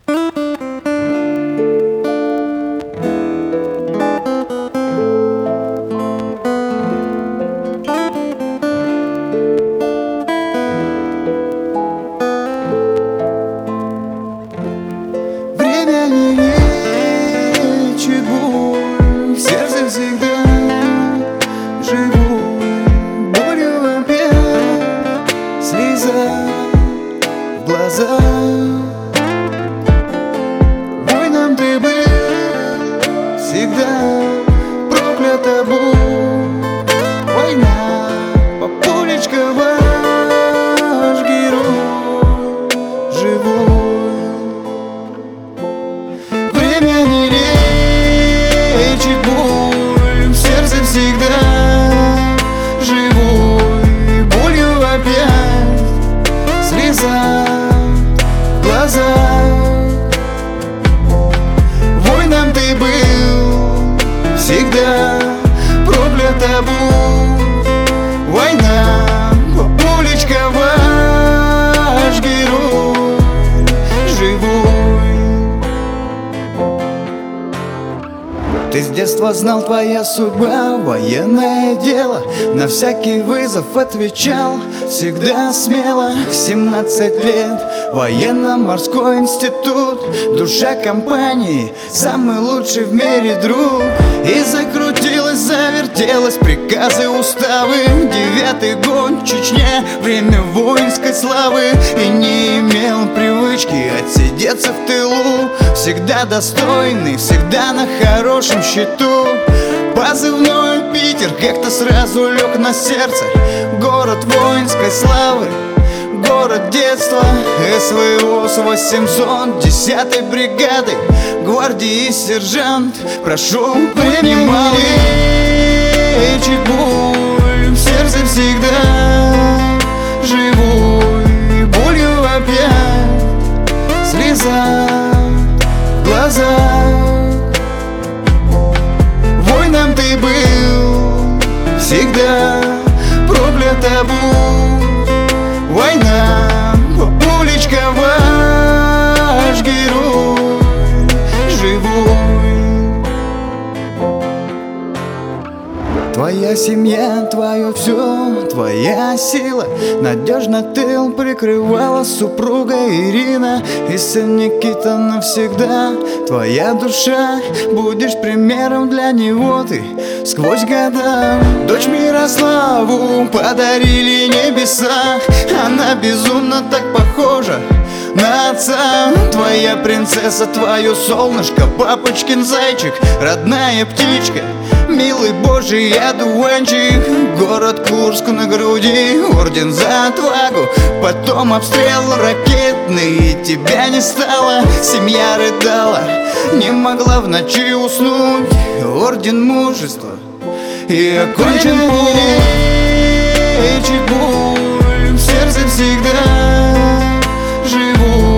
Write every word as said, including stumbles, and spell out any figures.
Время не лечит боль, в сердце всегда живу. Болью опять слеза в глаза. Воином ты был всегда, проклята боль. Война, папулечка, ваш герой живой. Время не лечит боль, в сердце всегда живой. Болью опять слеза в глаза. Воином ты был всегда, проклята боль. Война, папулечка, ваш герой живой. Ты с детства знал, твоя судьба военное дело. На всякий вызов отвечал всегда смело. Семнадцать лет, военно-морской институт. Душа компании, самый лучший в мире друг. И закрутилась, завертелась, приказы, уставы. Девятый год, Чечня, время воинской славы. И не имел привычки отсидеться в тылу. Всегда достойный, всегда на хорошем счету. Позывной Питер как-то сразу лег на сердце. Город воинской славы, город детства. СВО восемьсот десятой бригады, гвардии сержант. Прошу, понимал, лечит боль, в сердце всегда живой. Болью опять слеза в глаза. Воином ты был всегда, проклята боль. Война, папулечка, ваш герой живой. Твоя семья, твое все, твоя сила. Надежно тыл прикрывала супруга Ирина. И сын Никита навсегда. Твоя душа, будешь примером для него ты сквозь года. Дочь Мирославу подарили небеса. Она безумно так похожа на отца. Твоя принцесса, твое солнышко, папочкин зайчик, родная птичка, милый божий одуванчик. Город Курск на груди, орден за отвагу. Потом обстрел ракетный, и тебя не стало. Семья рыдала, не могла в ночи уснуть. Орден мужества и окончен путь. Лечит боль, в сердце всегда живу.